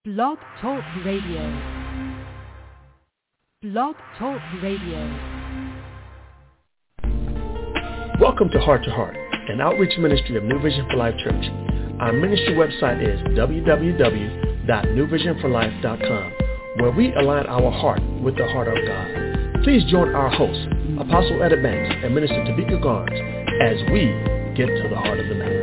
Blog Talk Radio. Blog Talk Radio. Welcome to Heart, an outreach ministry of New Vision for Life Church. Our ministry website is www.newvisionforlife.com, where we align our heart with the heart of God. Please join our host, Apostle Etta Banks and Minister Tabika Garnes, as we get to the heart of the matter.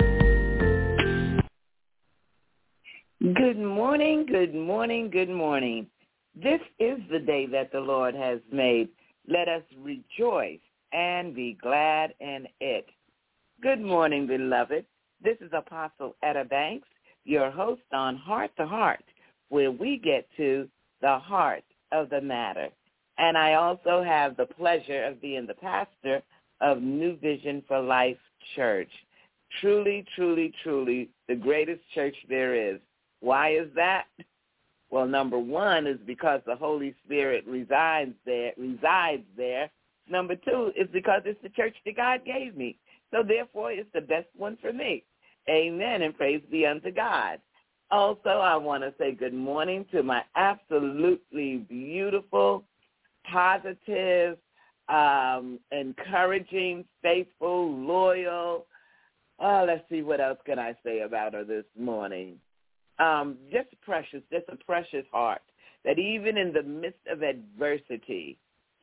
Good morning, good morning, good morning. This is the day that the Lord has made. Let us rejoice and be glad in it. Good morning, beloved. This is Apostle Etta Banks, your host on Heart to Heart, where we get to the heart of the matter. And I also have the pleasure of being the pastor of New Vision for Life Church. Truly, truly, truly, the greatest church there is. Why is that? Well, number one is because the Holy Spirit resides there. Number two is because it's the church that God gave me. So therefore, it's the best one for me. Amen, and praise be unto God. Also, I want to say good morning to my absolutely beautiful, positive, encouraging, faithful, loyal. Let's see, what else can I say about her this morning? Just a precious heart that even in the midst of adversity,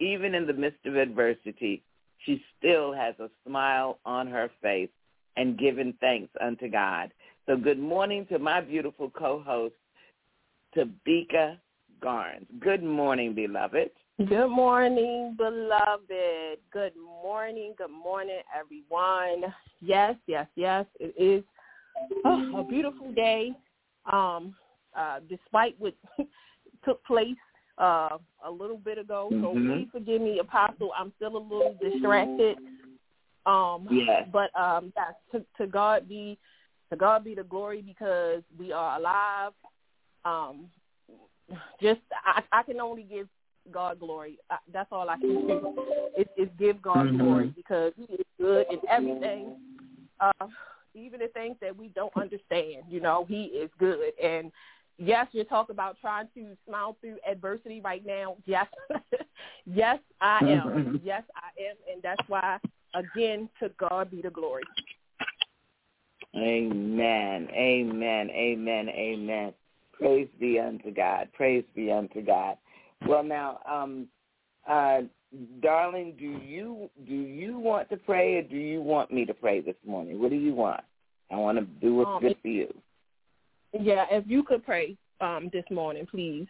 she still has a smile on her face and giving thanks unto God. So good morning to my beautiful co-host, Tabika Garnes. Good morning, beloved. Good morning, beloved. Good morning, everyone. Yes, it is a beautiful day. Despite what took place a little bit ago, so please forgive me, Apostle. I'm still a little distracted. Yes. But to God be the glory, because we are alive. I can only give God glory. That's all I can do. Is give God glory, because He is good in everything. Even the things that we don't understand, He is good. And yes, you talk about trying to smile through adversity right now. Yes, yes, I am. Yes, I am. And that's why, again, to God be the glory. Amen, amen, amen, amen. Praise be unto God. Praise be unto God. Well, now, darling, do you want to pray, or do you want me to pray this morning? What do you want? I want to do what's good for you. Yeah, if you could pray this morning, please.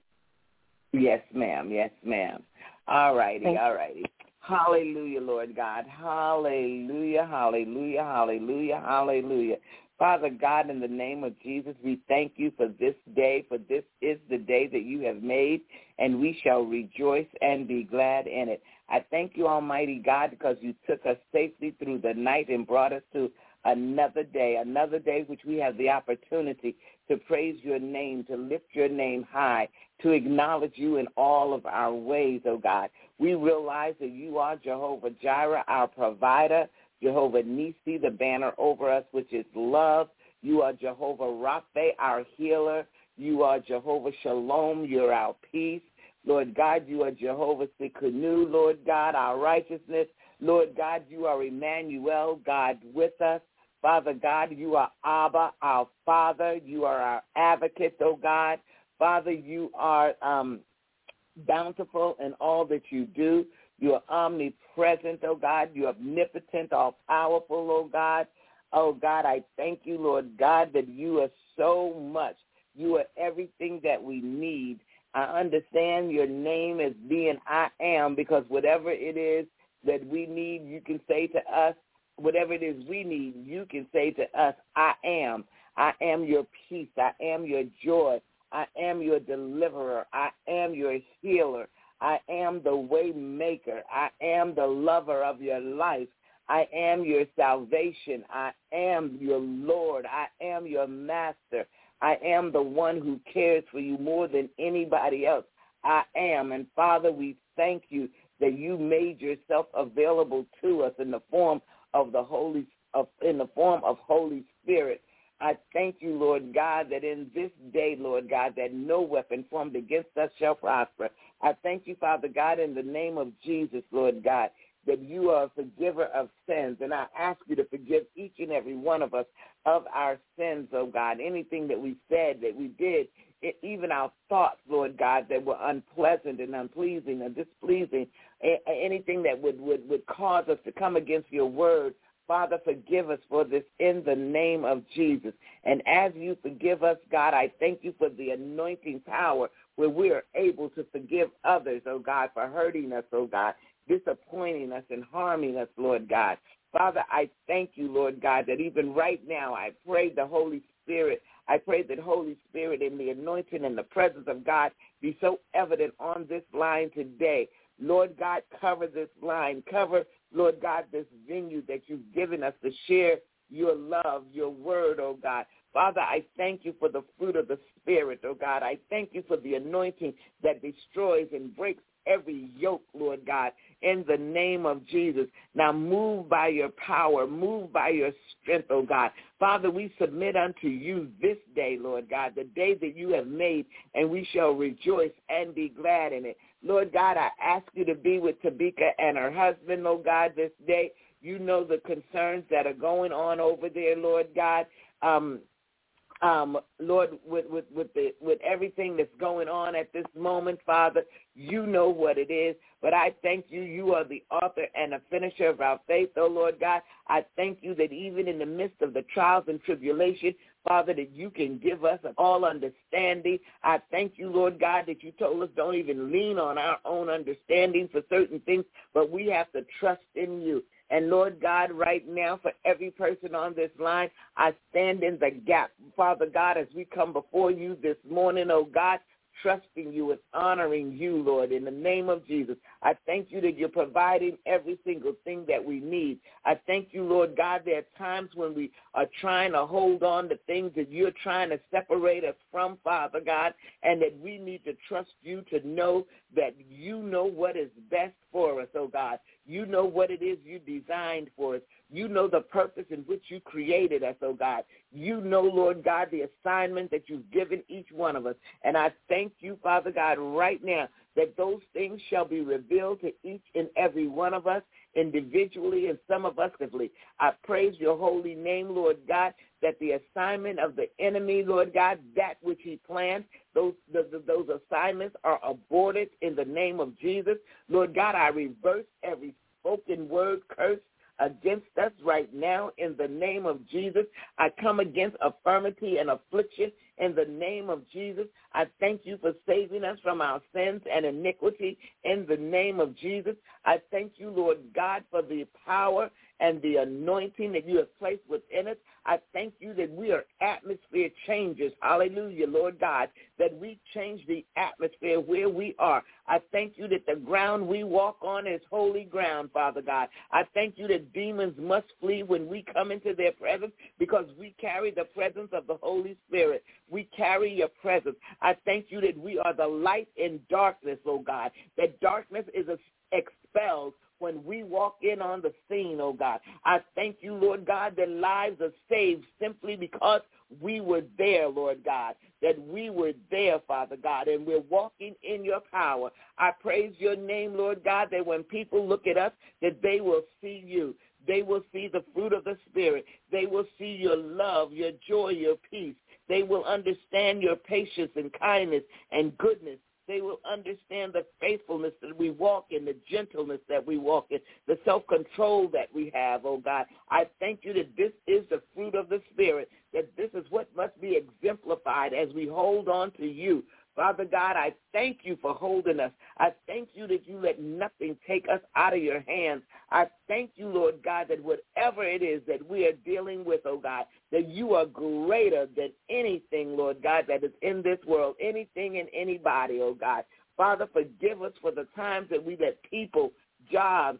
Yes, ma'am. Yes, ma'am. All righty. Hallelujah, Lord God. Hallelujah, hallelujah, hallelujah, hallelujah. Father God, in the name of Jesus, we thank you for this day, for this is the day that you have made, and we shall rejoice and be glad in it. I thank you, Almighty God, because you took us safely through the night and brought us to another day which we have the opportunity to praise your name, to lift your name high, to acknowledge you in all of our ways, oh God. We realize that you are Jehovah Jireh, our provider, Jehovah Nisi, the banner over us, which is love. You are Jehovah Rapha, our healer. You are Jehovah Shalom, you're our peace. Lord God, you are Jehovah Tsidkenu, Lord God, our righteousness. Lord God, you are Emmanuel, God with us. Father God, you are Abba, our Father. You are our advocate, oh God. Father, you are bountiful in all that you do. You are omnipresent, oh God. You are omnipotent, all-powerful, oh God. Oh God, I thank you, Lord God, that you are so much. You are everything that we need. I understand your name as being I am, because whatever it is that we need, you can say to us, whatever it is we need, you can say to us, I am. I am your peace. I am your joy. I am your deliverer. I am your healer. I am the way maker. I am the lover of your life. I am your salvation. I am your Lord. I am your master. I am the one who cares for you more than anybody else. I am. And Father, we thank you that you made yourself available to us in the form of Holy Spirit. I thank you, Lord God, that in this day, Lord God, that no weapon formed against us shall prosper. I thank you, Father God, in the name of Jesus, Lord God, that you are a forgiver of sins. And I ask you to forgive each and every one of us of our sins, oh God, anything that we said, that we did, even our thoughts, Lord God, that were unpleasant and unpleasing or displeasing, anything that would cause us to come against your word. Father, forgive us for this in the name of Jesus. And as you forgive us, God, I thank you for the anointing power where we are able to forgive others, oh God, for hurting us, oh God, disappointing us and harming us, Lord God. Father, I thank you, Lord God, that even right now I pray the Holy Spirit. I pray that Holy Spirit and the anointing and the presence of God be so evident on this line today. Lord God, cover this line. Cover, Lord God, this venue that you've given us to share your love, your word, oh God. Father, I thank you for the fruit of the Spirit, oh God. I thank you for the anointing that destroys and breaks every yoke, Lord God, in the name of Jesus. Now move by your power, move by your strength, oh God. Father, we submit unto you this day, Lord God, the day that you have made, and we shall rejoice and be glad in it. Lord God, I ask you to be with Tabika and her husband, oh God, this day. You know the concerns that are going on over there, Lord God. Lord, with everything that's going on at this moment, Father, you know what it is. But I thank you. You are the author and the finisher of our faith, oh Lord God. I thank you that even in the midst of the trials and tribulation, Father, that you can give us all understanding. I thank you, Lord God, that you told us don't even lean on our own understanding for certain things, but we have to trust in you. And, Lord God, right now, for every person on this line, I stand in the gap. Father God, as we come before you this morning, oh God, trusting you and honoring you, Lord, in the name of Jesus. I thank you that you're providing every single thing that we need. I thank you, Lord God, there are times when we are trying to hold on to things that you're trying to separate us from, Father God, and that we need to trust you to know that you know what is best for us, oh God. You know what it is you designed for us. You know the purpose in which you created us, oh God. You know, Lord God, the assignment that you've given each one of us. And I thank you, Father God, right now that those things shall be revealed to each and every one of us individually and some of us collectively. I praise your holy name, Lord God, that the assignment of the enemy, Lord God, that which he planned, those assignments are aborted in the name of Jesus. Lord God, I reverse every spoken word curse against us right now in the name of Jesus. I come against infirmity and affliction in the name of Jesus. I thank you for saving us from our sins and iniquity in the name of Jesus. I thank you, Lord God, for the power and the anointing that you have placed within us. I thank you that we are atmosphere changers. Hallelujah, Lord God, that we change the atmosphere where we are. I thank you that the ground we walk on is holy ground, Father God. I thank you that demons must flee when we come into their presence because we carry the presence of the Holy Spirit. We carry your presence. I thank you that we are the light in darkness, oh God, that darkness is expelled when we walk in on the scene, oh God. I thank you, Lord God, that lives are saved simply because we were there, Lord God, that we were there, Father God, and we're walking in your power. I praise your name, Lord God, that when people look at us, that they will see you. They will see the fruit of the Spirit. They will see your love, your joy, your peace. They will understand your patience and kindness and goodness. They will understand the faithfulness that we walk in, the gentleness that we walk in, the self-control that we have, oh God. I thank you that this is the fruit of the Spirit, that this is what must be exemplified as we hold on to you. Father God, I thank you for holding us. I thank you that you let nothing take us out of your hands. I thank you, Lord God, that whatever it is that we are dealing with, oh God, that you are greater than anything, Lord God, that is in this world, anything and anybody, oh God. Father, forgive us for the times that we let people, jobs,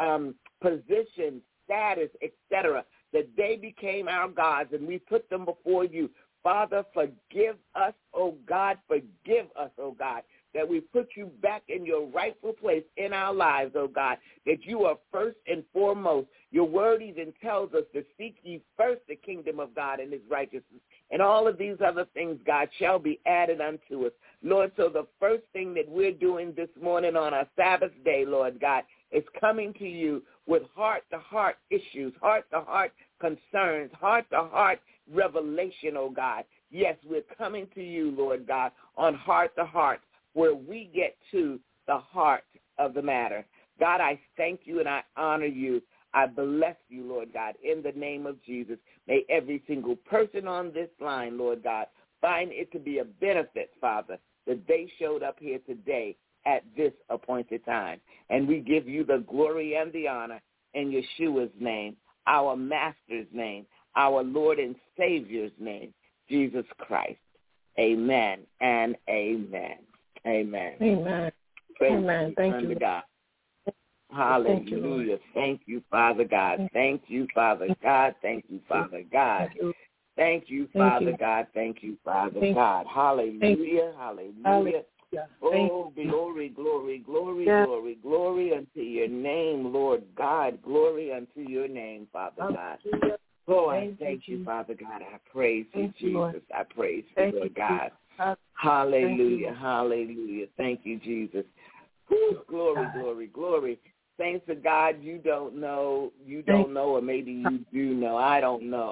positions, status, etc., that they became our gods and we put them before you. Father, forgive us, oh God, forgive us, oh God, that we put you back in your rightful place in our lives, oh God, that you are first and foremost. Your word even tells us to seek ye first the kingdom of God and his righteousness, and all of these other things, God, shall be added unto us. Lord, so the first thing that we're doing this morning on our Sabbath day, Lord God, is coming to you with heart-to-heart issues, heart-to-heart concerns, heart-to-heart revelation, oh God. Yes, we're coming to you, Lord God, on heart-to-heart, where we get to the heart of the matter. God, I thank you and I honor you. I bless you, Lord God, in the name of Jesus. May every single person on this line, Lord God, find it to be a benefit, Father, that they showed up here today at this appointed time. And we give you the glory and the honor in Yeshua's name, our Master's name, our Lord and Savior's name, Jesus Christ. Amen and amen. Amen. Amen. Praise Amen. Thank you, God. Hallelujah. Thank you, Father God. Thank you, Father God. Thank you, Father God. Thank you, Father God. Thank you, Father God. Hallelujah. Hallelujah. Oh, glory, glory, glory, glory, glory unto your name, Lord God. Glory unto your name, Father God. Oh, I thank you, Father God. I praise you, Jesus. I praise you, Lord God. Hallelujah. Hallelujah. Thank you, Jesus. Whew, glory, glory, glory. Saints of God, you don't know, or maybe you do know. I don't know.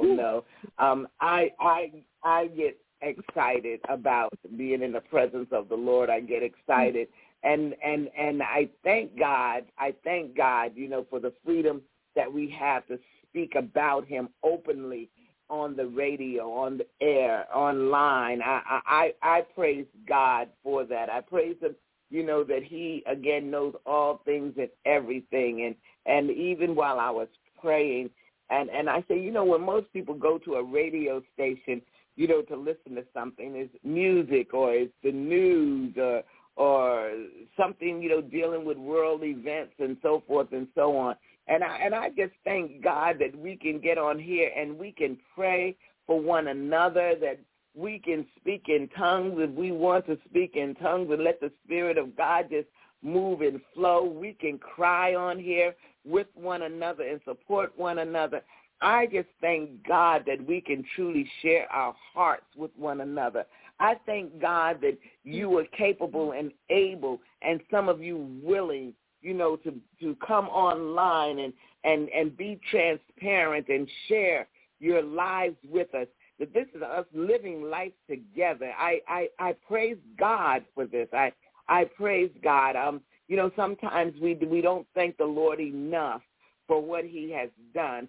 I get excited about being in the presence of the Lord. I get excited, and I thank God. For the freedom that we have to speak about Him openly on the radio, on the air, online. I praise God for that. I praise Him, that He, again, knows all things and everything. And even while I was praying, and I say, when most people go to a radio station, to listen to something, it's music or it's the news or something, dealing with world events and so forth and so on. And I just thank God that we can get on here and we can pray for one another, that we can speak in tongues if we want to speak in tongues and let the Spirit of God just move and flow. We can cry on here with one another and support one another. I just thank God that we can truly share our hearts with one another. I thank God that you are capable and able, and some of you willing, to come online and be transparent and share your lives with us, that this is us living life together. I praise God for this. I praise God. Sometimes we don't thank the Lord enough for what he has done,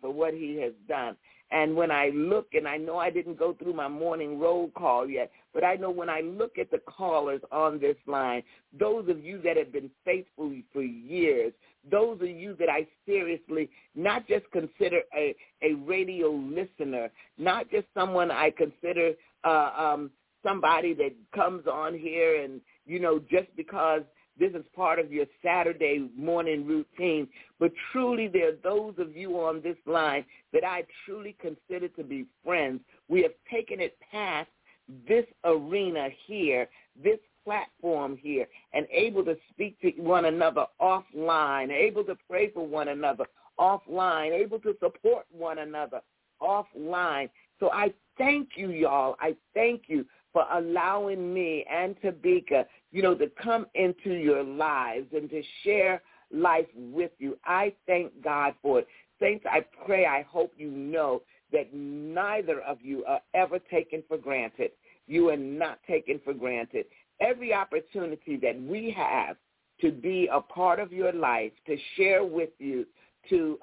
And when I look, and I know I didn't go through my morning roll call yet, but I know when I look at the callers on this line, those of you that have been faithful for years, those of you that I seriously not just consider a radio listener, not just someone I consider somebody that comes on here and, just because this is part of your Saturday morning routine, but truly there are those of you on this line that I truly consider to be friends. We have taken it past this arena here, this platform here, and able to speak to one another offline, able to pray for one another offline, able to support one another offline. So I thank you, y'all. I thank you for allowing me and Tabika, to come into your lives and to share life with you. I thank God for it. Saints, I pray, I hope you know that neither of you are ever taken for granted. You are not taken for granted. Every opportunity that we have to be a part of your life, to share with you, to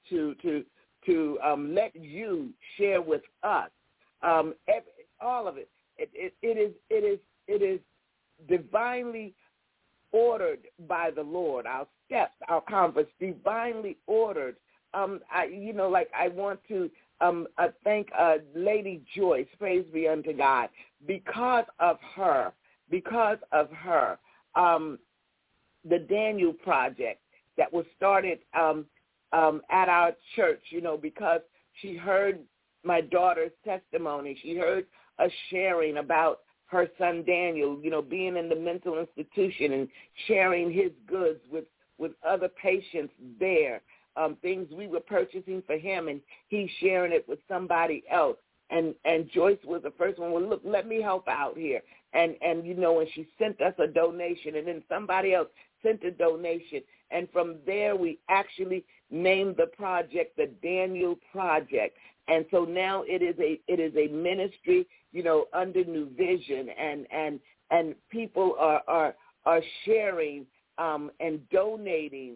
let you share with us, all of it. It is divinely ordered by the Lord. Our steps, our converse, divinely ordered. I want to thank Lady Joyce, praise be unto God, because of her, the Daniel Project that was started at our church, because she heard my daughter's testimony. She heard us sharing about her son Daniel, being in the mental institution and sharing his goods with other patients there, things we were purchasing for him, and he's sharing it with somebody else. And Joyce was the first one. Well, look, let me help out here. And and she sent us a donation, and then somebody else sent a donation. And from there, we actually named the project the Daniel Project. And so now it is a ministry, under New Vision, and people are sharing and donating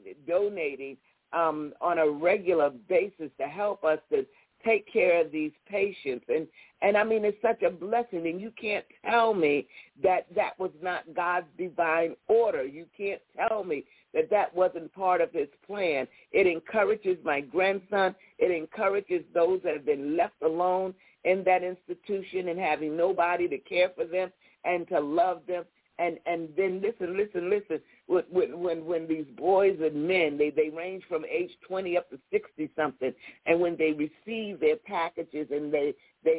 on a regular basis to help us to take care of these patients. And I mean, it's such a blessing, and you can't tell me that was not God's divine order. You can't tell me that wasn't part of his plan. It encourages my grandson. It encourages those that have been left alone in that institution and having nobody to care for them and to love them. And then listen. When these boys and men, they range from age 20 up to 60-something, and when they receive their packages and they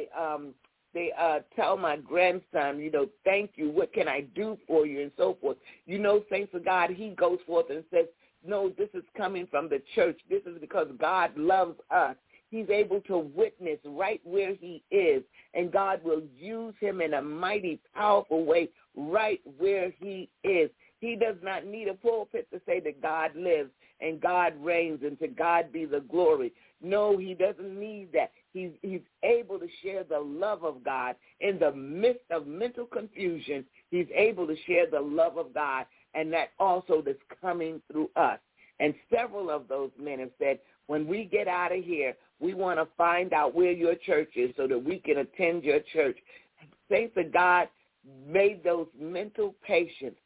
tell my grandson, thank you, what can I do for you, and so forth. Saints of God, he goes forth and says, no, this is coming from the church. This is because God loves us. He's able to witness right where he is, and God will use him in a mighty, powerful way right where he is. He does not need a pulpit to say that God lives and God reigns and to God be the glory. No, he doesn't need that. He's able to share the love of God in the midst of mental confusion. He's able to share the love of God, and that also is coming through us. And several of those men have said, when we get out of here, we want to find out where your church is so that we can attend your church. Saints of God, may those mental patients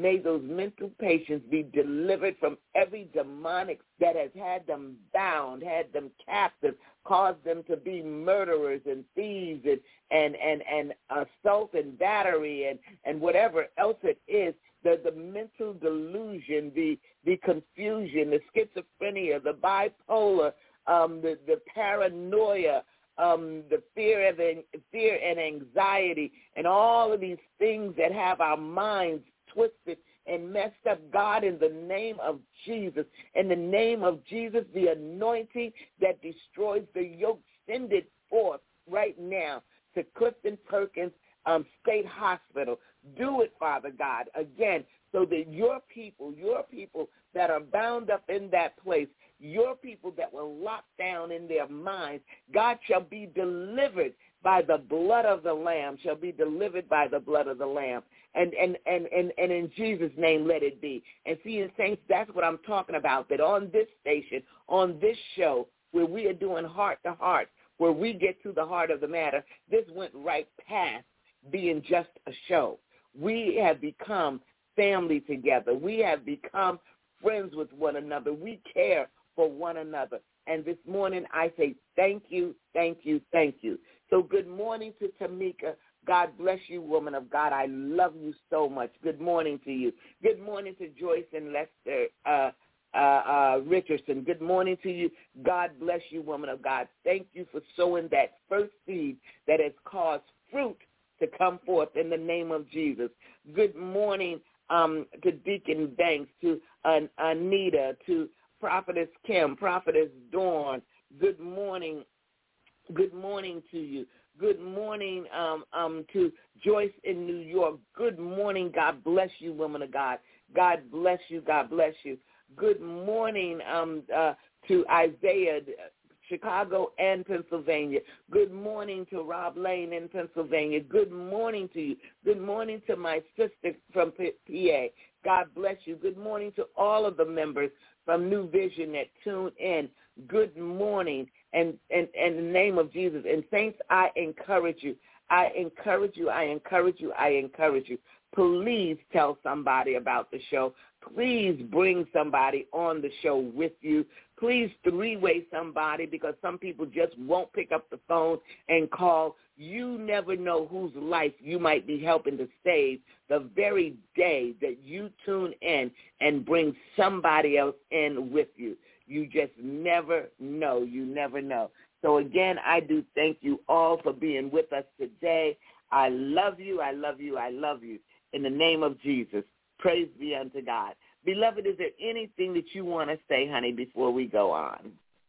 be delivered from every demonic that has had them bound, had them captive, caused them to be murderers and thieves and assault and battery and whatever else it is. The mental delusion, the confusion, the schizophrenia, the bipolar, the paranoia, the fear and anxiety, and all of these things that have our minds twisted and messed up. God, in the name of Jesus, the anointing that destroys the yoke, send it forth right now to Clifton Perkins State Hospital. Do it, Father God, again, so that your people that are bound up in that place, your people that were locked down in their minds, God, shall be delivered by the blood of the Lamb, shall be delivered by the blood of the Lamb. And in Jesus' name, let it be. And see, saints, that's what I'm talking about, that on this station, on this show, where we are doing heart to heart, where we get to the heart of the matter, this went right past being just a show. We have become family together. We have become friends with one another. We care for one another. And this morning I say thank you, thank you, thank you. So good morning to Tamika. God bless you, woman of God. I love you so much. Good morning to you. Good morning to Joyce and Lester Richardson. Good morning to you. God bless you, woman of God. Thank you for sowing that first seed that has caused fruit to come forth in the name of Jesus. Good morning to Deacon Banks, to Anita, to Prophetess Kim, Prophetess Dawn. Good morning. Good morning to you. Good morning to Joyce in New York. Good morning. God bless you, woman of God. God bless you. God bless you. Good morning to Isaiah, Chicago and Pennsylvania. Good morning to Rob Lane in Pennsylvania. Good morning to you. Good morning to my sister from PA. God bless you. Good morning to all of the members from New Vision that tune in. Good morning. And in the name of Jesus. And saints, I encourage you. I encourage you. I encourage you. I encourage you. Please tell somebody about the show. Please bring somebody on the show with you. Please three-way somebody, because some people just won't pick up the phone and call. You never know whose life you might be helping to save the very day that you tune in and bring somebody else in with you. You just never know. You never know. So, again, I do thank you all for being with us today. I love you. I love you. I love you. In the name of Jesus, praise be unto God. Beloved, is there anything that you want to say, honey, before we go on?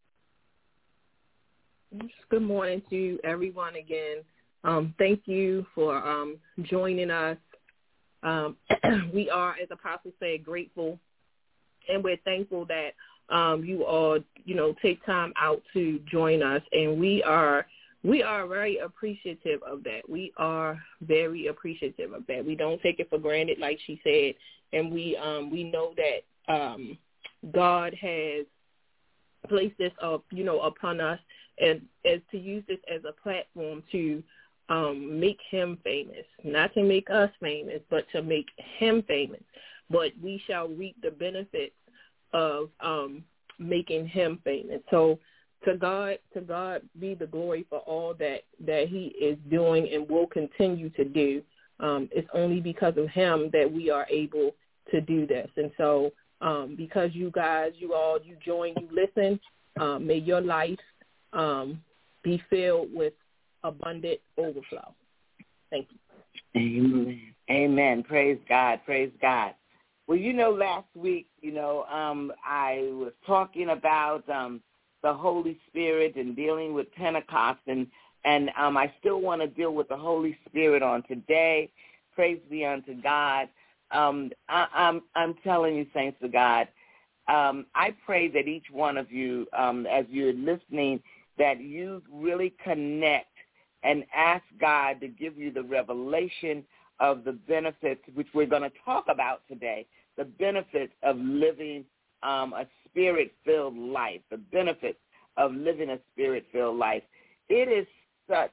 Good morning to everyone again. Thank you for joining us. We are, as Apostle said, grateful, and we're thankful that you all, take time out to join us, and we are very appreciative of that. We are very appreciative of that. We don't take it for granted, like she said, and we know that God has placed this upon us, and as to use this as a platform to make him famous, not to make us famous, but to make him famous. But we shall reap the benefits of making him famous. So to God be the glory for all that he is doing and will continue to do. It's only because of him that we are able to do this. And so because you guys, you join, you listen, may your life be filled with abundant overflow. Thank you. Amen. Amen. Praise God. Praise God. Well, last week, I was talking about the Holy Spirit and dealing with Pentecost, and I still want to deal with the Holy Spirit on today. Praise be unto God. I'm telling you, saints of God, I pray that each one of you, as you're listening, that you really connect and ask God to give you the revelation of the benefits, which we're going to talk about today, the benefits of living a spirit-filled life, the benefits of living a spirit-filled life. It is such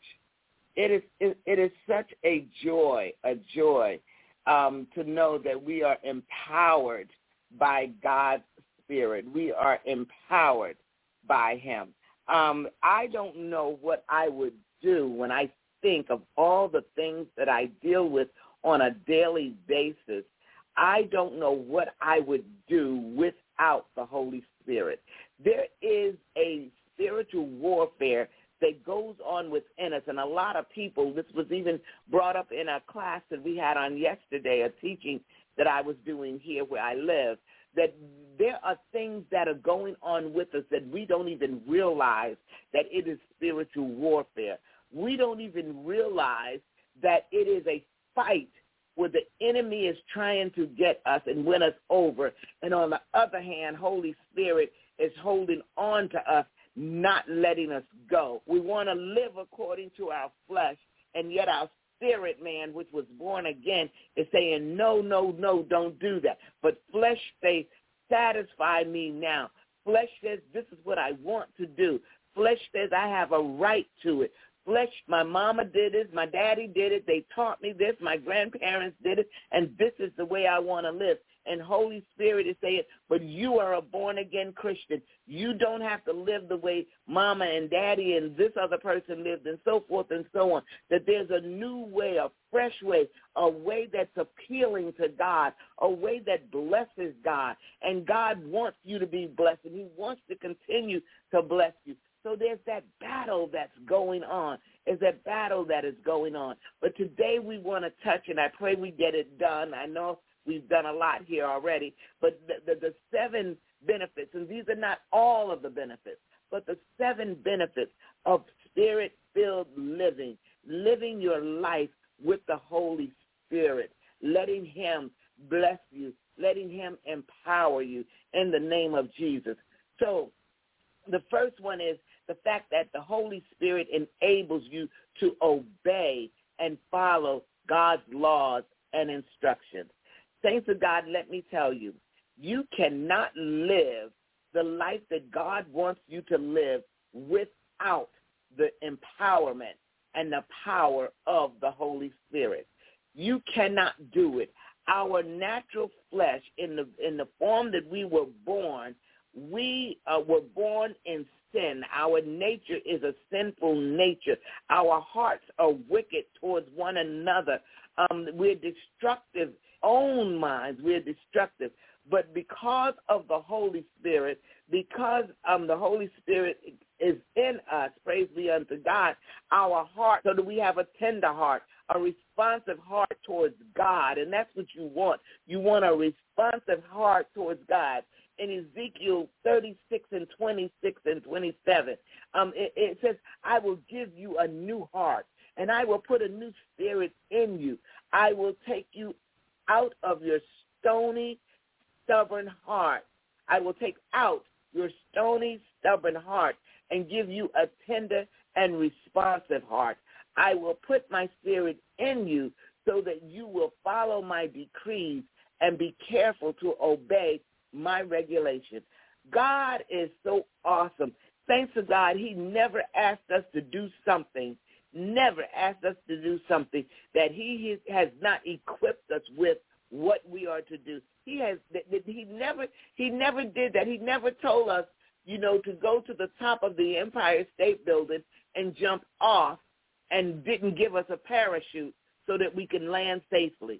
a joy to know that we are empowered by God's Spirit. We are empowered by him. I don't know what I would do when I think of all the things that I deal with on a daily basis. I don't know what I would do without the Holy Spirit. There is a spiritual warfare that goes on within us, and a lot of people, this was even brought up in a class that we had on yesterday, a teaching that I was doing here where I live, that there are things that are going on with us that we don't even realize that it is spiritual warfare. We don't even realize that it is a fight where the enemy is trying to get us and win us over. And on the other hand, Holy Spirit is holding on to us, not letting us go. We want to live according to our flesh, and yet our spirit man, which was born again, is saying, no, don't do that. But flesh says, satisfy me now. Flesh says, this is what I want to do. Flesh says, I have a right to it. Flesh, my mama did it, my daddy did it, they taught me this, my grandparents did it, and this is the way I want to live. And Holy Spirit is saying, but you are a born-again Christian. You don't have to live the way mama and daddy and this other person lived and so forth and so on, that there's a new way, a fresh way, a way that's appealing to God, a way that blesses God. And God wants you to be blessed, and he wants to continue to bless you. So there's that battle that's going on. There's that battle that is going on. But today we want to touch, and I pray we get it done. I know we've done a lot here already, but the 7 benefits, and these are not all of the benefits, but the 7 benefits of spirit-filled living, living your life with the Holy Spirit, letting him bless you, letting him empower you in the name of Jesus. So the first one is the fact that the Holy Spirit enables you to obey and follow God's laws and instructions. Saints of God, let me tell you, you cannot live the life that God wants you to live without the empowerment and the power of the Holy Spirit. You cannot do it. Our natural flesh, in the form that we were born in sin. Our nature is a sinful nature. Our hearts are wicked towards one another. We're destructive, own minds. We're destructive. But because of the Holy Spirit, because the Holy Spirit is in us, praise be unto God, our heart, so that we have a tender heart, a responsive heart towards God, and that's what you want. You want a responsive heart towards God. In Ezekiel 36 and 26 and 27, it says, I will give you a new heart, and I will put a new spirit in you. I will take you out of your stony, stubborn heart. I will take out your stony, stubborn heart and give you a tender and responsive heart. I will put my spirit in you so that you will follow my decrees and be careful to obey my regulations. God is so awesome. Thanks to God, he never asked us to do something, that he has not equipped us with what we are to do. He never did that. He never told us, to go to the top of the Empire State Building and jump off, and didn't give us a parachute so that we can land safely.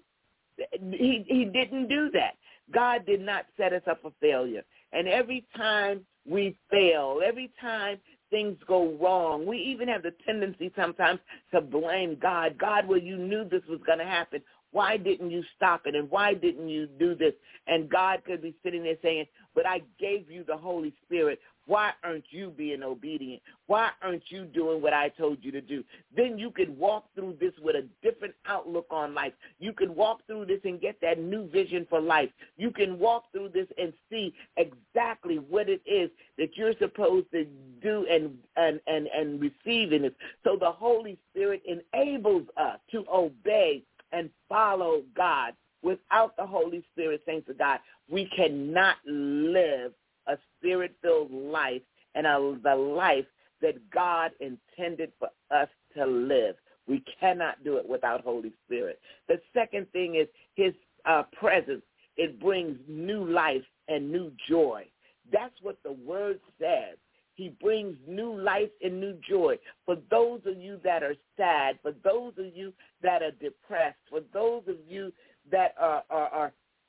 He didn't do that. God did not set us up for failure. And every time we fail, every time things go wrong, we even have the tendency sometimes to blame God. God, well, you knew this was going to happen. Why didn't you stop it? And why didn't you do this? And God could be sitting there saying, but I gave you the Holy Spirit. Why aren't you being obedient? Why aren't you doing what I told you to do? Then you could walk through this with a different outlook on life. You can walk through this and get that new vision for life. You can walk through this and see exactly what it is that you're supposed to do and receive in it. So the Holy Spirit enables us to obey and follow God. Without the Holy Spirit, saints of God, we cannot live a spirit-filled life and the life that God intended for us to live. We cannot do it without Holy Spirit. The second thing is his presence. It brings new life and new joy. That's what the word says. He brings new life and new joy. For those of you that are sad, for those of you that are depressed, for those of you that are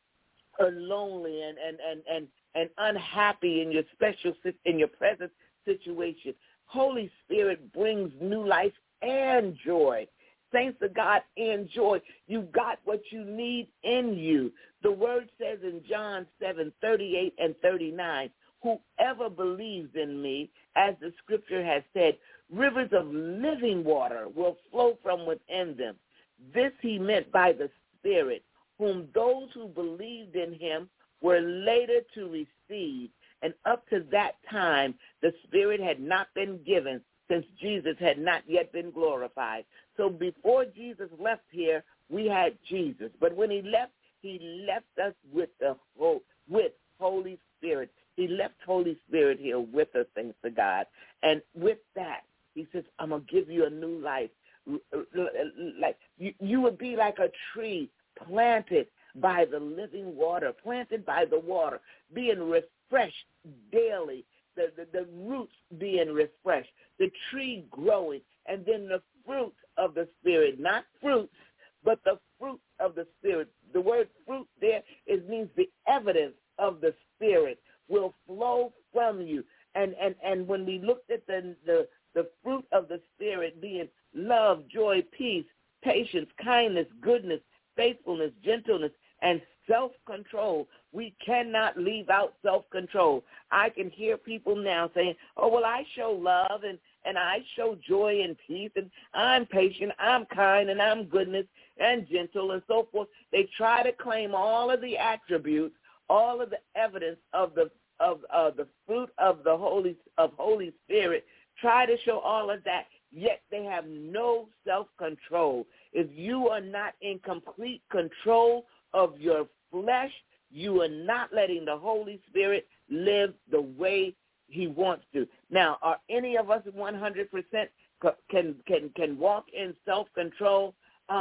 lonely and unhappy in your present situation, Holy Spirit brings new life and joy. Saints of God, and joy. You got what you need in you. The word says in John 7:38 and 39, whoever believes in me, as the scripture has said, rivers of living water will flow from within them. This he meant by the Spirit, whom those who believed in him were later to receive. And up to that time, the Spirit had not been given, since Jesus had not yet been glorified. So before Jesus left here, we had Jesus. But when he left us with Holy Spirit. He left Holy Spirit here with us, thanks to God. And with that, he says, I'm going to give you a new life. Like you would be like a tree planted by the living water, planted by the water, being refreshed daily, the roots being refreshed, the tree growing, and then the fruit of the Spirit, not fruits, but the fruit of the Spirit. The word fruit there means the evidence of the Spirit will flow from you. And when we looked at the fruit of the Spirit being love, joy, peace, patience, kindness, goodness, faithfulness, gentleness, and self-control, we cannot leave out self-control. I can hear people now saying, oh, well, I show love and I show joy and peace, and I'm patient, I'm kind, and I'm goodness and gentle, and so forth. They try to claim all of the attributes, all of the evidence of the fruit of the Holy Spirit, try to show all of that, yet they have no self-control. If you are not in complete control of your flesh, you are not letting the Holy Spirit live the way he wants to. Now, are any of us 100% can walk in self-control?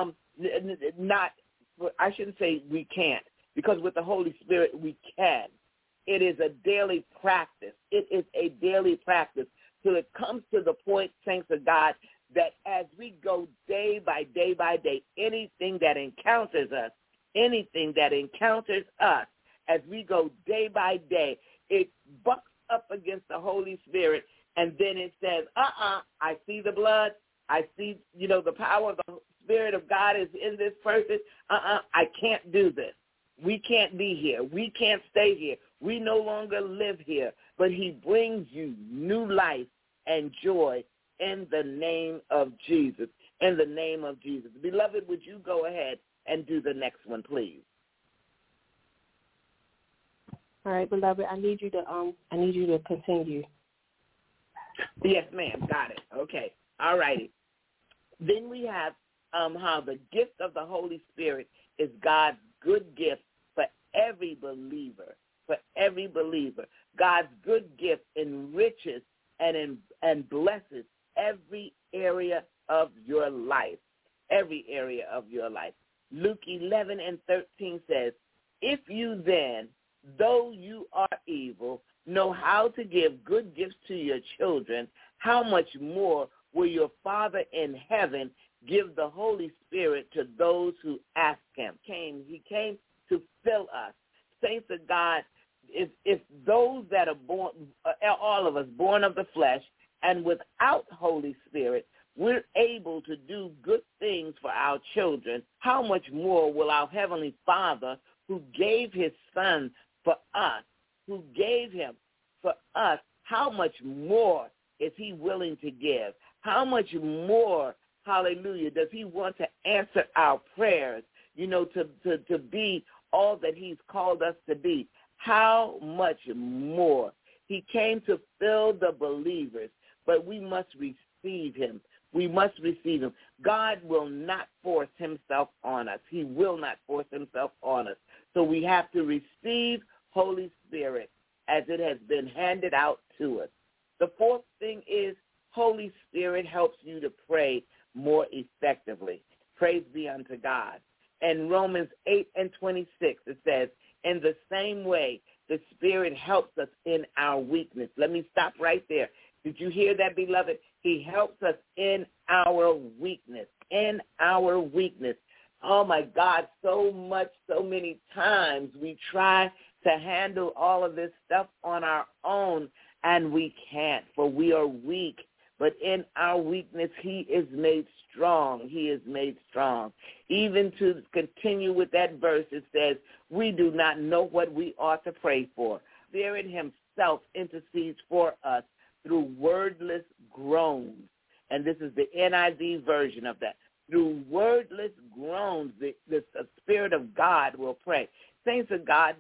Not, I shouldn't say we can't, because with the Holy Spirit we can. It is a daily practice. It is a daily practice. So it comes to the point, saints of God, that as we go day by day by day, anything that encounters us, as we go day by day, it bucks up against the Holy Spirit, and then it says, I see the blood, I see, the power of the Spirit of God is in this person, I can't do this. We can't be here. We can't stay here. We no longer live here. But he brings you new life and joy in the name of Jesus. In the name of Jesus. Beloved, would you go ahead and do the next one, please? All right, beloved, I need you to continue. Yes, ma'am. Got it. Okay. All righty. Then we have how the gift of the Holy Spirit is God's good gift for every believer. For every believer. God's good gift enriches and blesses every area of your life. Every area of your life. Luke 11:13 says, if you then, though you are evil, know how to give good gifts to your children, how much more will your Father in heaven give the Holy Spirit to those who ask him? He came to fill us. Saints of God, if those that are born, all of us born of the flesh, and without Holy Spirit, we're able to do good things for our children, how much more will our Heavenly Father, who gave his Son for us, who gave him for us, how much more is he willing to give? How much more, hallelujah, does he want to answer our prayers, to be all that he's called us to be? How much more? He came to fill the believers, but we must receive him. We must receive him. God will not force himself on us. He will not force himself on us. So we have to receive Holy Spirit as it has been handed out to us. The fourth thing is Holy Spirit helps you to pray more effectively. Praise be unto God. In Romans 8:26, it says, in the same way, the Spirit helps us in our weakness. Let me stop right there. Did you hear that, beloved? He helps us in our weakness, in our weakness. Oh, my God, so many times we try to handle all of this stuff on our own, and we can't, for we are weak. But in our weakness, he is made strong. He is made strong. Even to continue with that verse, it says, we do not know what we ought to pray for. Spirit himself intercedes for us through wordless groans. And this is the NIV version of that. Through wordless groans, the Spirit of God will pray. Saints of God,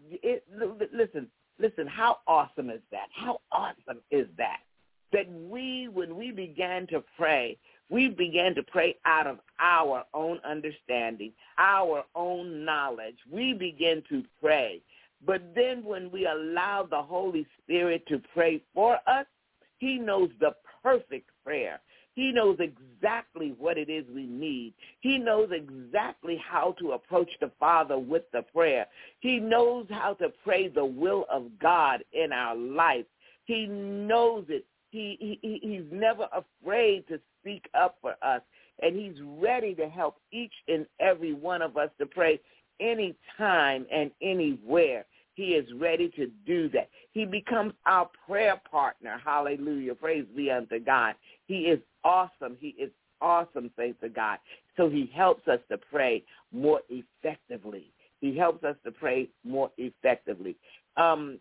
listen, how awesome is that? How awesome is that? That when we began to pray, we began to pray out of our own understanding, our own knowledge. We begin to pray. But then when we allow the Holy Spirit to pray for us, he knows the perfect prayer. He knows exactly what it is we need. He knows exactly how to approach the Father with the prayer. He knows how to pray the will of God in our life. He knows it. He's never afraid to speak up for us, and he's ready to help each and every one of us to pray anytime and anywhere. He is ready to do that. He becomes our prayer partner. Hallelujah. Praise be unto God. He is awesome. He is awesome, saints of God. So he helps us to pray more effectively. He helps us to pray more effectively. The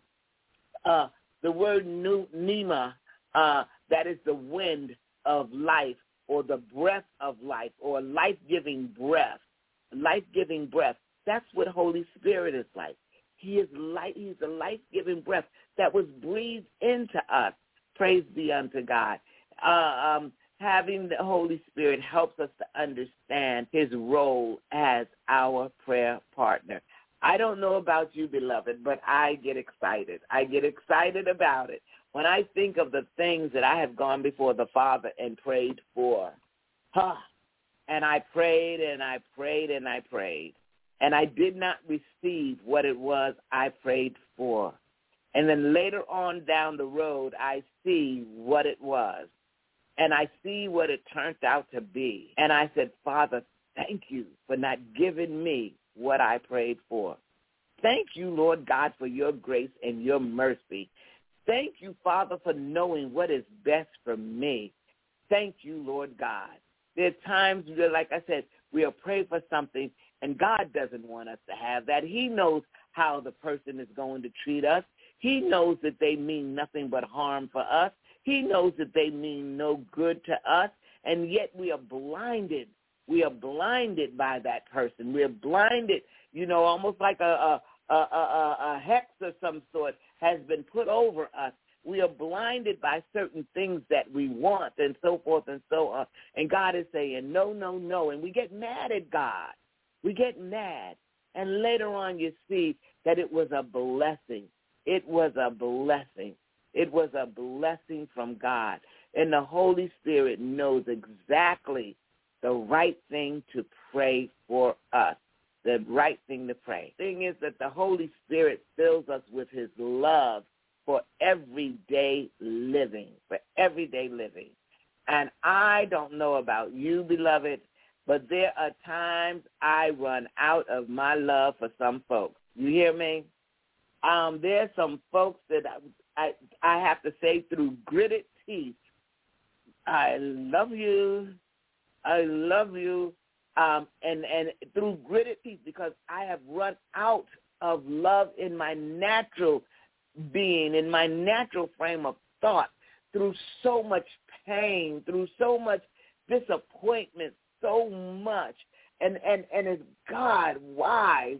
word pneuma, that is the wind of life, or the breath of life, or life-giving breath. Life-giving breath. That's what Holy Spirit is like. He is light. He's a life-giving breath that was breathed into us. Praise be unto God. Having the Holy Spirit helps us to understand his role as our prayer partner. I don't know about you, beloved, but I get excited. I get excited about it when I think of the things that I have gone before the Father and prayed for. And I prayed and I prayed and I prayed. And I did not receive what it was I prayed for. And then later on down the road, I see what it was. And I see what it turned out to be. And I said, Father, thank you for not giving me what I prayed for. Thank you, Lord God, for your grace and your mercy. Thank you, Father, for knowing what is best for me. Thank you, Lord God. There are times, like I said, We'll pray for something, and God doesn't want us to have that. He knows how the person is going to treat us. He knows that they mean nothing but harm for us. He knows that they mean no good to us, and yet we are blinded. We are blinded by that person. We are blinded, almost like a hex of some sort has been put over us. We are blinded by certain things that we want and so forth and so on. And God is saying, no, no, no. And we get mad at God. We get mad. And later on you see that it was a blessing. It was a blessing. It was a blessing from God. And the Holy Spirit knows exactly the right thing to pray for us, the right thing to pray. The thing is that the Holy Spirit fills us with his love for everyday living, And I don't know about you, beloved, but there are times I run out of my love for some folks. You hear me? There's some folks that I have to say through gritted teeth, I love you, and through gritted teeth, because I have run out of love in my natural being, in my natural frame of thought, through so much pain, through so much disappointment, so much. And it's God, why,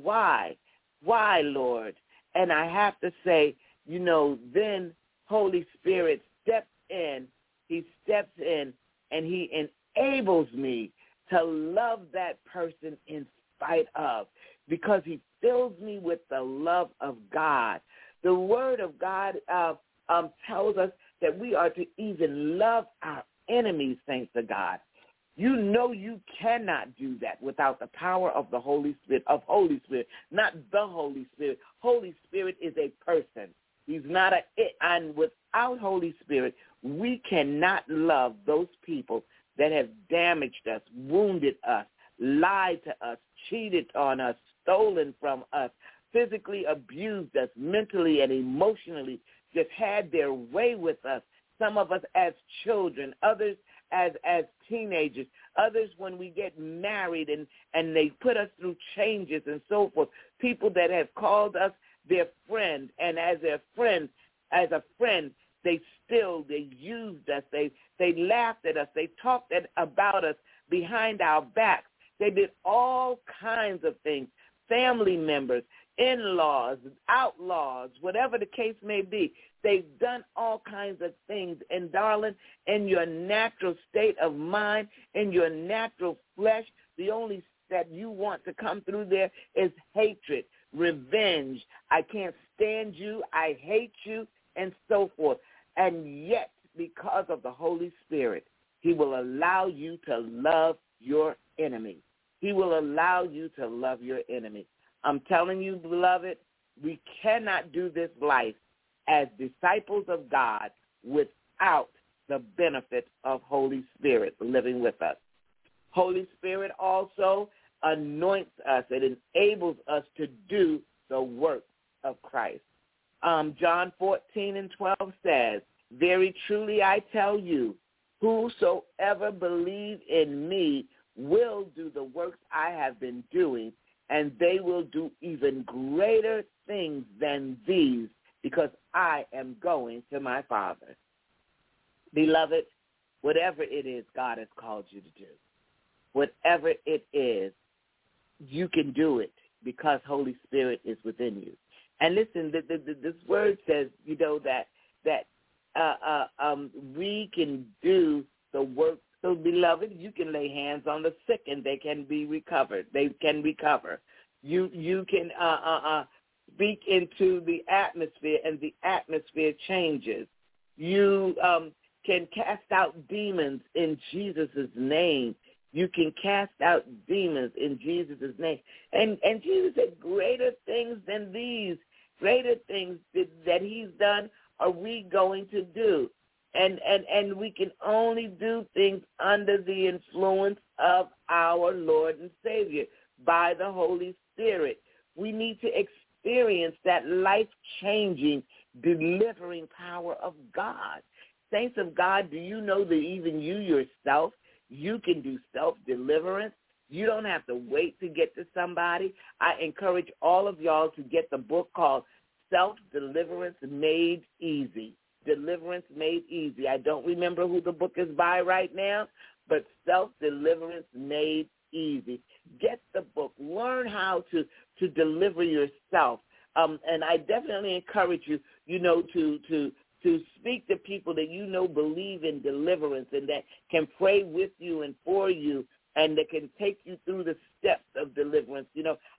Lord? And I have to say, then Holy Spirit steps in. He steps in and he enables me to love that person in spite of, because he fills me with the love of God. The Word of God tells us that we are to even love our enemies, thanks to God. You cannot do that without the power of the Holy Spirit, not the Holy Spirit. Holy Spirit is a person. He's not a it. And without Holy Spirit, we cannot love those people that have damaged us, wounded us, lied to us, cheated on us, stolen from us, physically abused us, mentally and emotionally, just had their way with us. Some of us as children, others as teenagers, others when we get married and they put us through changes and so forth. People that have called us their friend, and as a friend, they used us, they laughed at us, they talked about us behind our backs. They did all kinds of things, family members, in-laws, outlaws, whatever the case may be. They've done all kinds of things. And, darling, in your natural state of mind, in your natural flesh, the only that you want to come through there is hatred, revenge. I can't stand you. I hate you, and so forth. And yet, because of the Holy Spirit, he will allow you to love your enemy. He will allow you to love your enemy. I'm telling you, beloved, we cannot do this life as disciples of God without the benefit of Holy Spirit living with us. Holy Spirit also anoints us. It enables us to do the work of Christ. John 14:12 says, "Very truly I tell you, whosoever believes in me will do the works I have been doing, and they will do even greater things than these, because I am going to my Father." Beloved, whatever it is God has called you to do, whatever it is, you can do it because Holy Spirit is within you. And listen, this word says, that we can do the work. So, beloved, you can lay hands on the sick and they can be recovered. They can recover. You can speak into the atmosphere and the atmosphere changes. You can cast out demons in Jesus' name. You can cast out demons in Jesus' name. And Jesus said, greater things than these, greater things that he's done are we going to do. And we can only do things under the influence of our Lord and Savior by the Holy Spirit. We need to experience that life-changing, delivering power of God. Saints of God, do you know that even you yourself, you can do self-deliverance? You don't have to wait to get to somebody. I encourage all of y'all to get the book called Self-Deliverance Made Easy. Deliverance Made Easy. I don't remember who the book is by right now, but Self-Deliverance Made Easy. Get the book. Learn how to deliver yourself. And I definitely encourage you, to speak to people that you know believe in deliverance and that can pray with you and for you and that can take you through the steps of deliverance.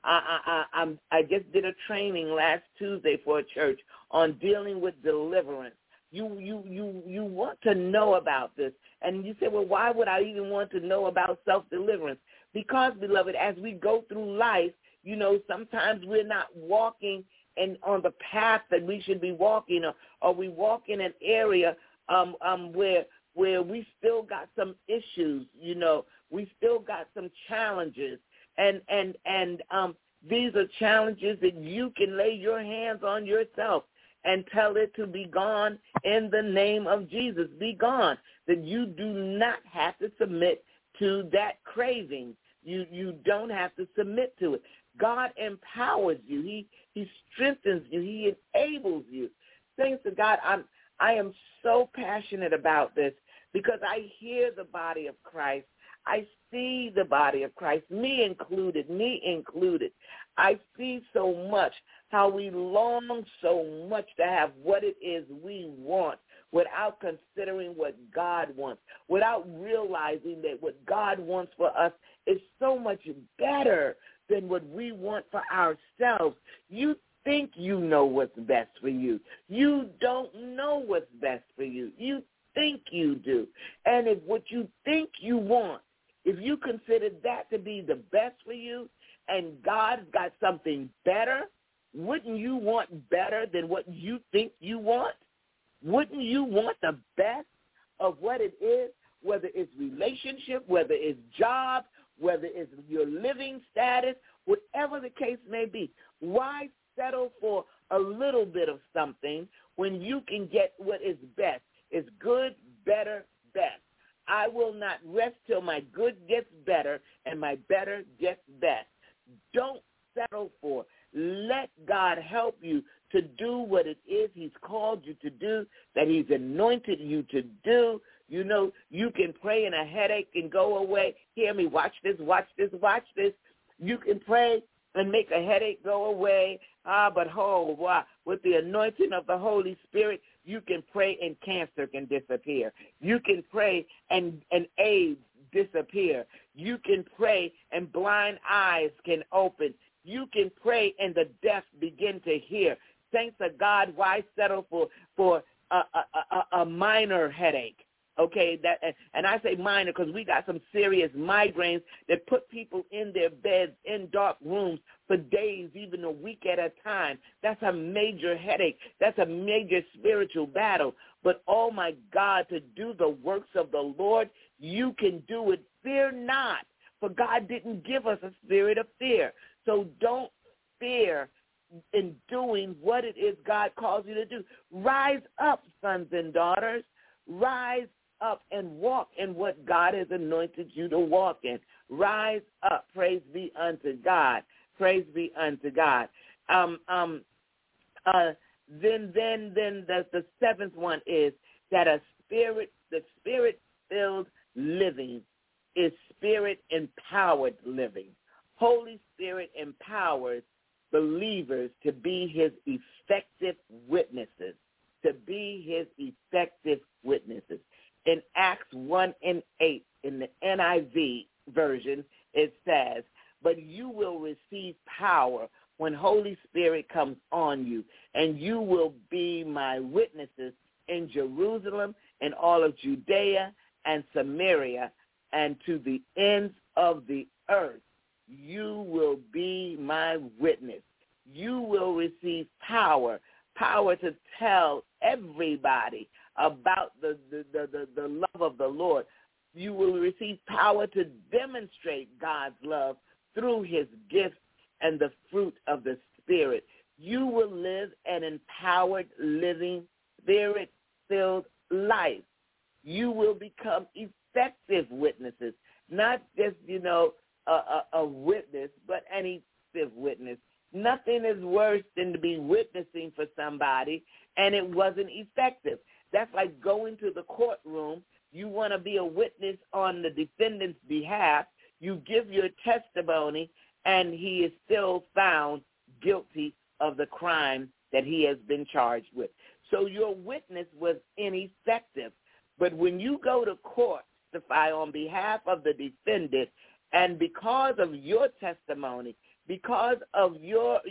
I just did a training last Tuesday for a church on dealing with deliverance. You want to know about this. And you say, well, why would I even want to know about self-deliverance? Because, beloved, as we go through life, sometimes we're not walking on the path that we should be walking, or we walk in an area where we still got some issues, we still got some challenges. And these are challenges that you can lay your hands on yourself and tell it to be gone in the name of Jesus. Be gone. That you do not have to submit to that craving. You don't have to submit to it. God empowers you. He strengthens you. He enables you. Thanks to God, I am so passionate about this because I hear the body of Christ. I see the body of Christ, me included. I see so much how we long so much to have what it is we want without considering what God wants, without realizing that what God wants for us is so much better than what we want for ourselves. You think you know what's best for you. You don't know what's best for you. You think you do. And if what you think you want, if you consider that to be the best for you and God's got something better, wouldn't you want better than what you think you want? Wouldn't you want the best of what it is, whether it's relationship, whether it's job, whether it's your living status, whatever the case may be? Why settle for a little bit of something when you can get what is best? It's good, better, best. I will not rest till my good gets better and my better gets best. Don't settle for. Let God help you to do what it is he's called you to do, that he's anointed you to do. You can pray and a headache can go away. Hear me, watch this. You can pray and make a headache go away. With the anointing of the Holy Spirit, you can pray and cancer can disappear. You can pray and AIDS disappear. You can pray and blind eyes can open. You can pray and the deaf begin to hear. Thanks to God, why settle for a minor headache? Okay, and I say minor because we got some serious migraines that put people in their beds in dark rooms for days, even a week at a time. That's a major headache. That's a major spiritual battle. But, oh, my God, to do the works of the Lord, you can do it. Fear not, for God didn't give us a spirit of fear. So don't fear in doing what it is God calls you to do. Rise up, sons and daughters. Rise up and walk in what God has anointed you to walk in. Rise up. Praise be unto God. Praise be unto God. Then the seventh one is that the spirit-filled living is spirit-empowered living. Holy Spirit empowers believers to be his effective witnesses, In Acts 1:8, in the NIV version, it says, but you will receive power when Holy Spirit comes on you, and you will be my witnesses in Jerusalem and all of Judea and Samaria and to the ends of the earth. You will be my witness. You will receive power to tell everybody about the love of the Lord. You will receive power to demonstrate God's love through his gifts and the fruit of the Spirit. You will live an empowered, living, spirit-filled life. You will become effective witnesses, not just, a witness, but an effective witness. Nothing is worse than to be witnessing for somebody and it wasn't effective. That's like going to the courtroom. You want to be a witness on the defendant's behalf. You give your testimony, and he is still found guilty of the crime that he has been charged with. So your witness was ineffective. But when you go to court to testify on behalf of the defendant, and because of your testimony, because of your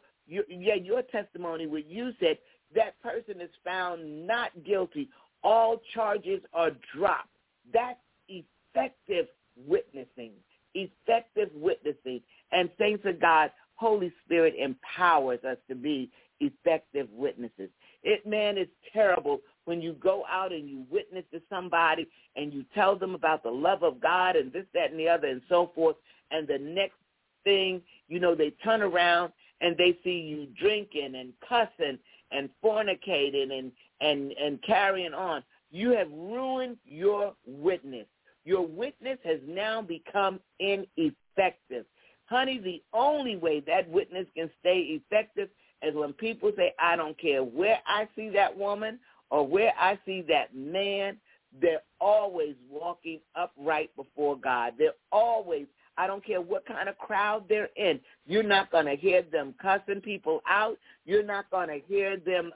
testimony, what you said, that person is found not guilty. All charges are dropped. That's effective witnessing. Effective witnessing. And saints of God, Holy Spirit empowers us to be effective witnesses. It's terrible when you go out and you witness to somebody and you tell them about the love of God and this, that, and the other and so forth, and the next thing, they turn around and they see you drinking and cussing and fornicating and carrying on. You have ruined your witness. Your witness has now become ineffective. Honey, the only way that witness can stay effective is when people say, I don't care where I see that woman or where I see that man, they're always walking upright before God. They're always, I don't care what kind of crowd they're in. You're not going to hear them cussing people out. You're not going to hear them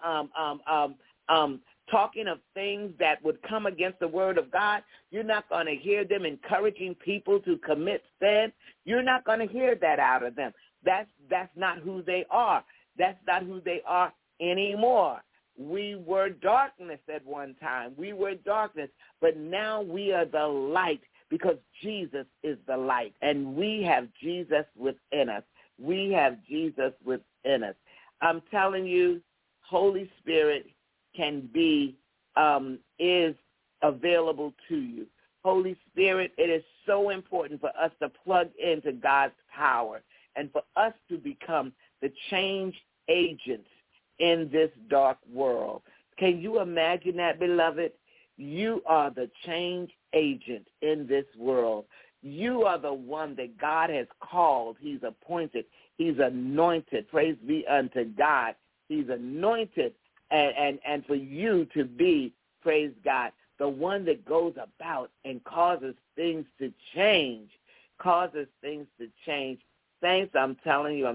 talking of things that would come against the word of God. You're not going to hear them encouraging people to commit sin. You're not going to hear that out of them. That's not who they are. That's not who they are anymore. We were darkness at one time. We were darkness, but now we are the light because Jesus is the light, and we have Jesus within us. We have Jesus within us. I'm telling you, Holy Spirit is available to you. Holy Spirit, it is so important for us to plug into God's power and for us to become the change agents in this dark world. Can you imagine that, beloved? You are the change agent in this world. You are the one that God has called. He's appointed. He's anointed. Praise be unto God. He's anointed. And for you to be, praise God, the one that goes about and causes things to change. Saints, I'm telling you.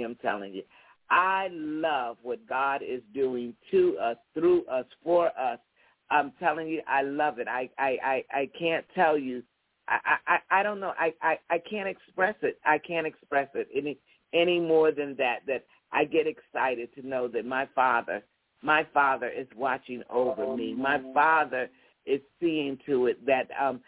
I love what God is doing to us, through us, for us. I'm telling you, I love it. I can't tell you. I don't know. I can't express it. I can't express it any more than that I get excited to know that my Father is watching over me. My Father is seeing to it that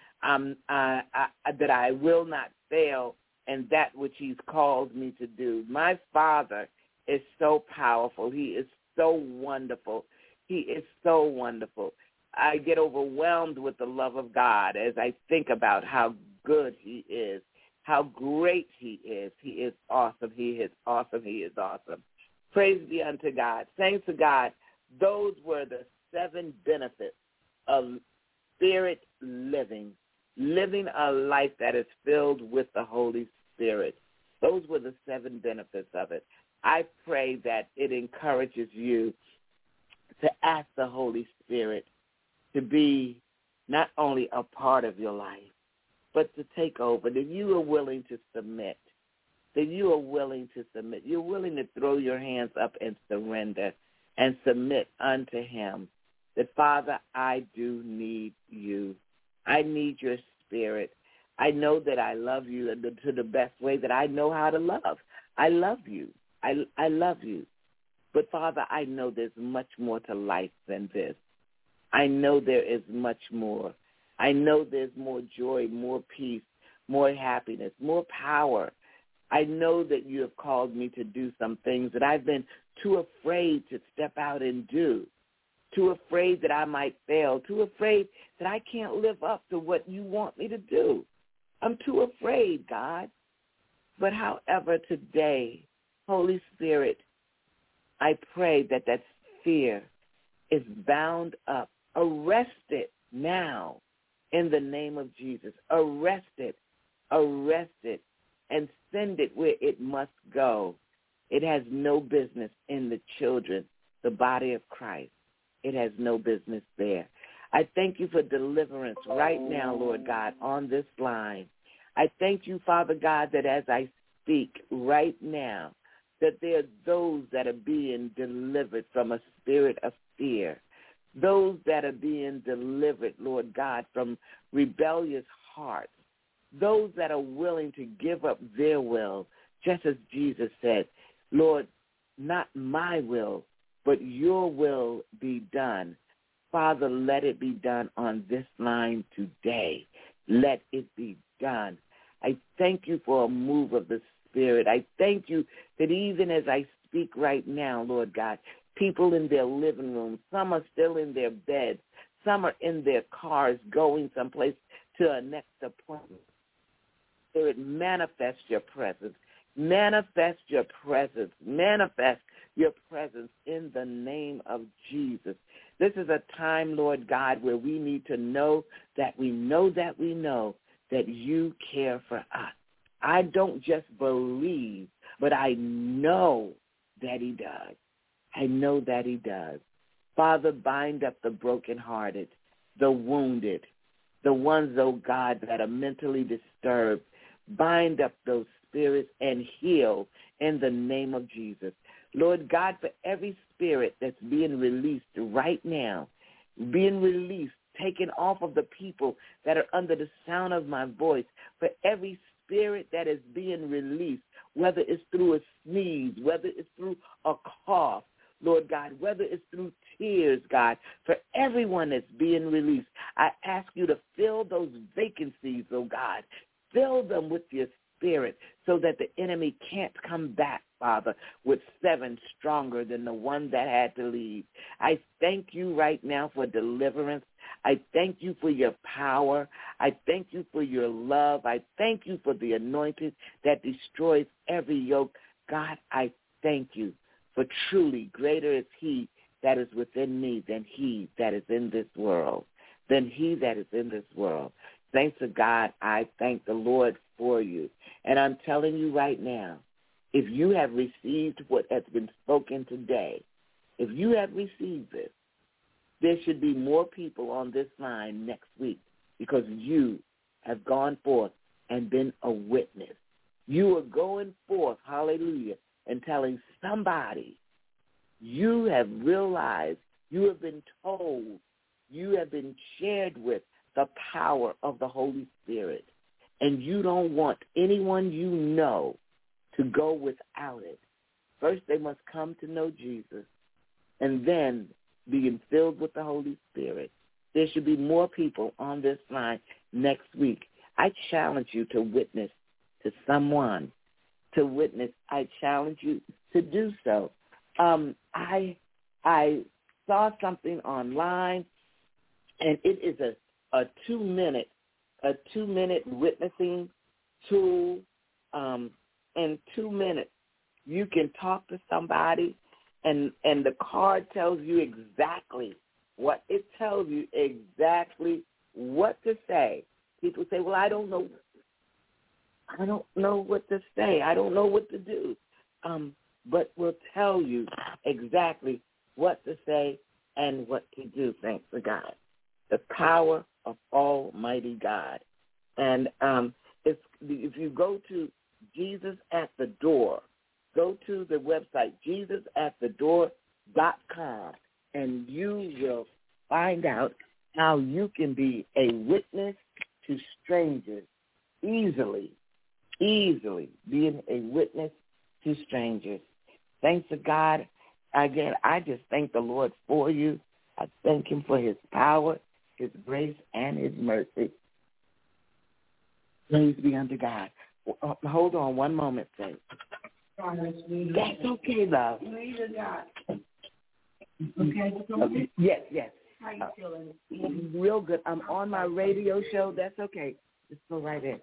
that I will not fail in that which he's called me to do. My Father is so powerful. He is so wonderful. He is so wonderful. I get overwhelmed with the love of God as I think about how good he is, how great he is. He is awesome. He is awesome. He is awesome. Praise be unto God. Thanks to God. Those were the 7 benefits of spirit living a life that is filled with the Holy Spirit. Those were the 7 benefits of it. I pray that it encourages you to ask the Holy Spirit to be not only a part of your life, but to take over, that you are willing to submit, You're willing to throw your hands up and surrender and submit unto him. That, Father, I do need you. I need your spirit. I know that I love you to the best way that I know how to love. I love you. I love you. But, Father, I know there's much more to life than this. I know there is much more. I know there's more joy, more peace, more happiness, more power. I know that you have called me to do some things that I've been too afraid to step out and do, too afraid that I might fail, too afraid that I can't live up to what you want me to do. I'm too afraid, God. But however, today, Holy Spirit, I pray that fear is bound up. Arrest it now in the name of Jesus. Arrest it arrest it, and send it where it must go. It has no business in the children, the body of Christ. It has no business there. I thank you for deliverance right now, Lord God, on this line. I thank you, Father God, that as I speak right now, that there are those that are being delivered from a spirit of fear, those that are being delivered, Lord God, from rebellious hearts, those that are willing to give up their will, just as Jesus said, Lord, not my will, but your will be done. Father, let it be done on this line today. Let it be done. I thank you for a move of the Spirit. I thank you that even as I speak right now, Lord God, people in their living rooms, some are still in their beds, some are in their cars going someplace to a next appointment. Spirit, manifest your presence. Manifest your presence. Manifest your presence in the name of Jesus. This is a time, Lord God, where we need to know that we know that we know that you care for us. I don't just believe, but I know that he does. I know that he does. Father, bind up the brokenhearted, the wounded, the ones, oh God, that are mentally disturbed. Bind up those spirits and heal in the name of Jesus. Lord God, for every spirit that's being released right now, being released, taken off of the people that are under the sound of my voice, for every spirit that is being released, whether it's through a sneeze, whether it's through a cough, Lord God, whether it's through tears, God, for everyone that's being released, I ask you to fill those vacancies, oh God. Fill them with your spirit so that the enemy can't come back, Father, with 7 stronger than the one that had to leave. I thank you right now for deliverance. I thank you for your power. I thank you for your love. I thank you for the anointing that destroys every yoke. God, I thank you, for truly greater is he that is within me than he that is in this world, than he that is in this world. Thanks to God, I thank the Lord for you. And I'm telling you right now, if you have received what has been spoken today, if you have received this, there should be more people on this line next week because you have gone forth and been a witness. You are going forth, hallelujah, and telling somebody you have realized, you have been told, you have been shared with the power of the Holy Spirit, and you don't want anyone you know to go without it. First, they must come to know Jesus, and then being filled with the Holy Spirit. There should be more people on this line next week. I challenge you to witness to someone, to witness. I challenge you to do so. I saw something online, and it is a 2-minute witnessing tool. In 2 minutes, you can talk to somebody, and the card tells you exactly what it tells you, exactly what to say. People say, well, I don't know what to say. I don't know what to do. But we'll tell you exactly what to say and what to do, thanks to God. The power of Almighty God. And if you go to Jesus at the Door, go to the website JesusAtTheDoor.com, and you will find out how you can be a witness to strangers easily being a witness to strangers. Thanks to God. Again, I just thank the Lord for you. I thank him for his power, his grace, and his mercy. Praise be unto God. Hold on one moment, Saint. That's okay, love. Okay. Yes. How you feeling? Real good. I'm on my radio show. That's okay. Just go right in.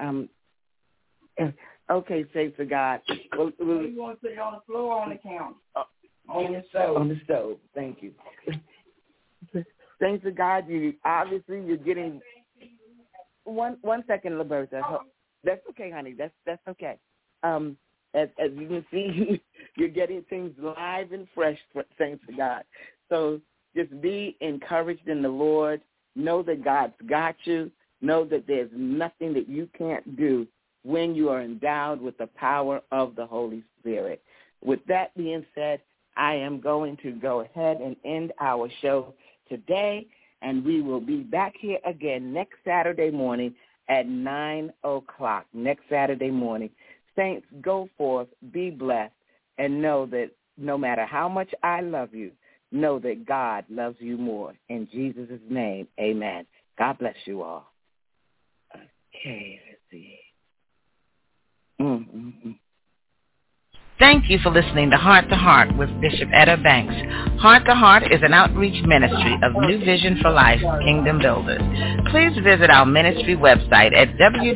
Okay, thanks to God. You want to put it on the floor or on the counter? On the stove. On the stove. Thank you. Thanks to God, you're getting... One second, Roberta. That's okay, honey. That's okay. As you can see, you're getting things live and fresh, thanks to God. So just be encouraged in the Lord. Know that God's got you. Know that there's nothing that you can't do when you are endowed with the power of the Holy Spirit. With that being said, I am going to go ahead and end our show today, and we will be back here again next Saturday morning at 9 o'clock, next Saturday morning. Saints, go forth, be blessed, and know that no matter how much I love you, know that God loves you more. In Jesus' name, amen. God bless you all. Okay, let's see. Thank you for listening to Heart to Heart with Bishop Etta Banks. Heart to Heart is an outreach ministry of New Vision for Life Kingdom Builders. Please visit our ministry website at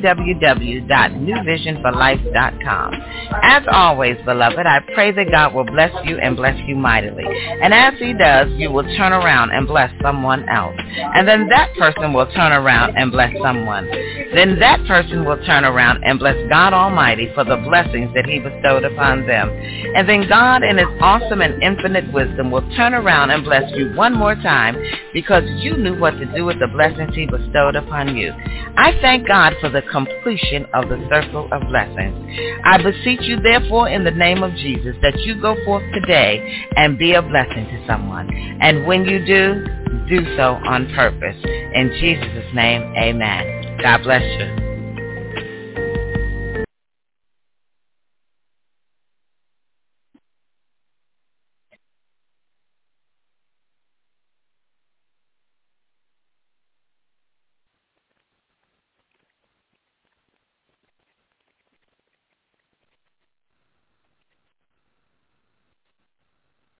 www.newvisionforlife.com. As always, beloved, I pray that God will bless you and bless you mightily. And as He does, you will turn around and bless someone else. And then that person will turn around and bless someone. Then that person will turn around and bless God Almighty for the blessings that He bestowed upon them. And then God, in His awesome and infinite wisdom, will turn around and bless you one more time because you knew what to do with the blessings He bestowed upon you. I thank God for the completion of the circle of blessings. I beseech you, therefore, in the name of Jesus, that you go forth today and be a blessing to someone. And when you do so on purpose. In Jesus' name, amen. God bless you.